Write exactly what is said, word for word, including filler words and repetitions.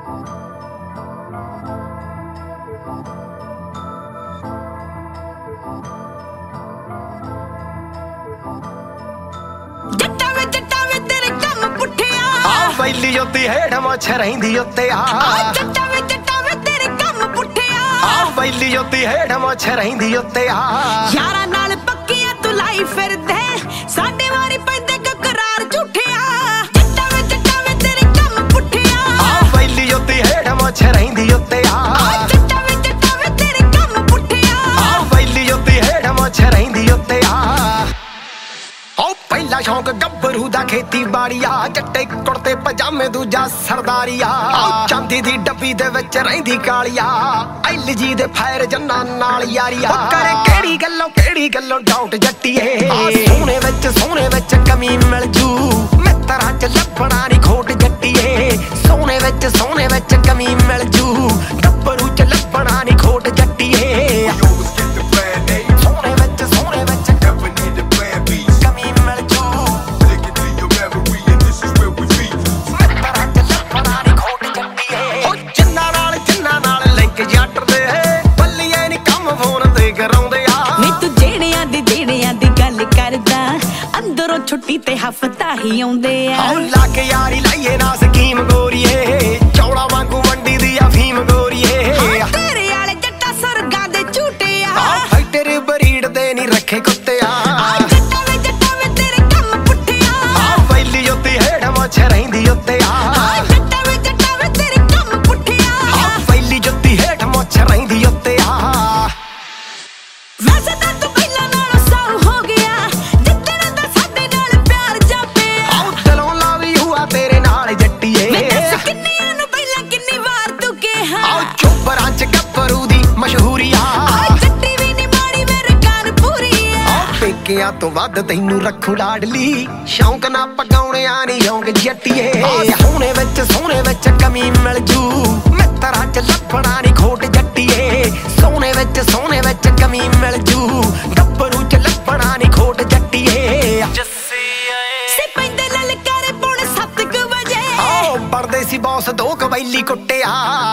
ਪਹਿਲੀ ਜੋਤੀ ਹੇਠ ਮੁੱਛ ਰਹਿੰਦੀ ਉੱਤੇ ਆ ਜੱਟਾਂ ਵੇ ਜੱਟਾਂ ਵੇ ਤੇਰੇ ਕੰਮ ਪੁੱਠਿਆ ਆ ਪਹਿਲੀ ਜੋਤੀ ਹੇਠ ਮੁੱਛ ਰਹਿੰਦੀ ਉੱਤੇ ਆ ਯਾਰਾਂ ਨਾਲ ਪੱਕੀਆਂ ਤੂੰ ਲਾਈ ਫਿਰਦੇ ਸਾਡੇ ਵਾਰੀ ਪੈਂਦੇ ਕਕਰਾਰ ਝੂਠਿਆ ਜੱਟਾਂ ਵੇ ਜੱਟਾਂ ਵੇ ਤੇਰੇ ਕੰਮ ਪੁੱਠਿਆ ਆ ਪਹਿਲੀ ਜੋਤੀ ਹੇਠ ਮੁੱਛ ਰਹਿੰਦੀ ਉੱਤੇ ਆ ਜੱਟਾਂ ਵੇ ਜੱਟਾਂ ਵੇ ਤੇਰੇ ਕੰਮ ਪੁੱਠਿਆ ਆ ਪਹਿਲੀ ਜੋਤੀ ਹੇਠ ਮੁੱਛ ਰਹਿੰਦੀ ਉੱਤੇ ਆ ਓ ਪਹਿਲਾ ਸ਼ੌਂਕ ਗੱਭਰੂ ਦਾ ਖੇਤੀ ਬਾੜੀਆ ਜੱਟੇ ਕੁੜਤੇ ਪਜਾਮੇ ਦੂਜਾ ਸਰਦਾਰੀਆ ਚਾਂਦੀ ਦੀ ਡੱਬੀ ਦੇ ਵਿੱਚ ਰਹਿੰਦੀ ਕਾਲੀਆ ਐਲ ਜੀ ਦੇ ਫਾਇਰ ਜੰਨਾਂ ਨਾਲ ਯਾਰੀਆ ਕਰੇ ਕਿਹੜੀ ਗੱਲੋਂ ਕਿਹੜੀ ਗੱਲੋਂ ਡਾਊਟ ਜੱਟੀਏ ਸੋਹਣੇ ਵਿੱਚ ਸੋਹਣੇ ਵਿੱਚ ਕਮੀ ਮਿਲ ਜੂ ਮਿੱਤਰਾਂ ਚ ਲੱਭਣਾ ਨਹੀਂ ਖੋਟ ਜੱਟੀਏ ਸੋਹਣੇ ਵਿੱਚ ਸੋਹਣੇ ਵਿੱਚ ਕਮੀ ਮਿਲ ਜੂ ਗੱਭਰੂ ਚ ਲੱਭਣਾ ਨਹੀਂ ਖੋਟ ਜੱਟੀਏ ਸੋਹਣੇ ਵਿੱਚ ਸੋਹਣੇ ਵਿੱਚ ਅੰਦਰੋਂ ਛੁੱਟੀ ਤੇ ਹਫਤਾ ਹੀ ਆਉਂਦੇ ਆ ਹੌ ਲਾ ਕੇ ਯਾਰੀ ਲਾਈਏ ਨਾ ਸਕੀਮ ਗੋਰੀਏ ਚੌੜਾ ਵਾਂਗੂ ਵੰਡੀ ਦੀ ਆ ਫੀਮ ਗੋਰੀਏ ਤੇਰੇ ਵਾਲੇ ਜੱਟਾ ਸਰਗਾਂ ਦੇ ਝੂਟੇ ਆ ਫਾਈਟਰ ਬਰੀਡ ਦੇ ਨਹੀਂ ਰੱਖੇ ਕੁੱਤੇ ਆ ਜੱਟਾਂ ਵੇ ਜੱਟਾਂ ਵੇ ਤੇਰੇ ਕੰਮ ਪੁੱਠਿਆ ਆ ਪਹਿਲੀ ਜੋਤੀ ਹੇਠ ਮੁੱਛ ਰਹਿੰਦੀ ਉੱਤੇ ਆ ਜੱਟਾਂ ਵੇ ਜੱਟਾਂ ਵੇ ਤੇਰੇ ਕੰਮ ਪੁੱਠਿਆ ਆ ਪਹਿਲੀ ਜੋਤੀ ਹੇਠ ਮੁੱਛ ਰਹਿੰਦੀ ਉੱਤੇ ਆ ਵੈਸੇ ਤਾਂ ਤੂੰ ਪਹਿਲਾਂ ਨਾਲੋਂ ਸਾਊ ਹੋ ਗਿਆ ਜਿੱਦਣ ਦਾ ਸਾਡੇ ਨਾਲ ਪਿਆਰ ਜਾਪਿਆ ਆਉ ਦਿਲੋਂ ਲਾਵੀ ਹੁਆ ਤੇਰੇ ਨਾਲ ਜੱਟੀਏ ਮੈਂ ਦੱਸ ਕਿੰਨੀਆਂ ਨੂੰ ਪਹਿਲਾਂ ਕਿੰਨੀ ਵਾਰ ਤੂੰ ਕਿਹਾ ਆਉ ਚੋਬਰਾਂ ਚ ਗੱਭਰੂ ਦੀ ਮਸ਼ਹੂਰੀ ਆ ਜੱਟੀ ਵੀ ਨੀ ਮਾੜੀ ਮੇਰੇ ਕਾਨ ਪੂਰੀ ਆ ਪੇਕਿਆਂ ਤੋਂ ਵੱਧ ਤੈਨੂੰ ਰੱਖੂ ਲਾਡਲੀ ਸ਼ੌਂਕ ਨਾ ਪਗਾਉਣਿਆ ਨੀ ਸ਼ੌਂਕ ਜੱਟੀਏ ਸੋਹਣੇ ਵਿੱਚ ਸੋਹਣੇ ਵਿੱਚ ਕਮੀ ਮਿਲ ਜੂ ਮਿੱਤਰਾਂ ਚ ਲੱਭਣਾ ਨੀ ਖੋਟ ਜੱਟੀਏ ਸੋਹਣੇ ਵਿੱਚ ਸੋਹਣੇ ਵਿੱਚ ਕਮੀ ਮਿਲ ਜੂ ਗੱਭਰੂ ਚ ਲੱਭਣਾ ਨੀ ਖੋਟ ਜੱਟੀਏ ਸੇ ਪੈਂਦੇ ਲਲਕਾਰੇ ਪੌਣੇ ਸੱਤ ਕੁ ਵਜੇ ਆਓ ਪੜਦੇ ਸੀ ਬੌਸ ਦੋ ਕਬੈਲੀ ਕੁੱਟਿਆ